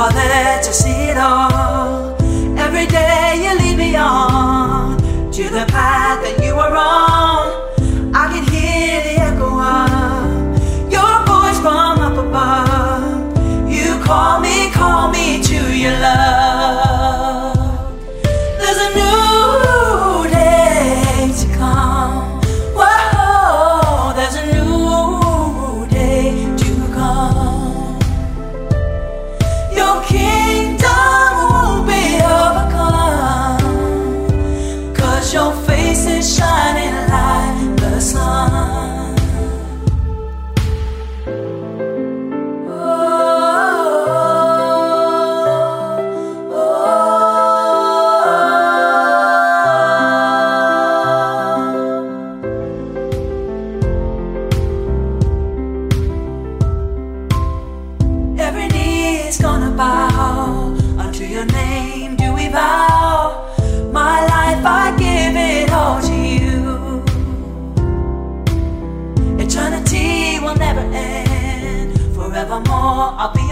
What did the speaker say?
bother to see it all. Every day you lead me on to the path that you are on. I can hear the echo of your voice from up above. You call me to your love. There's a new day to come. Whoa, there's a new day to come. Your kingdom won't be overcome, 'cause your face is shining like the sun. Every knee is gonna bow unto your name. Do we vow? My life, I give it all to you. Eternity will never end. Forevermore, I'll be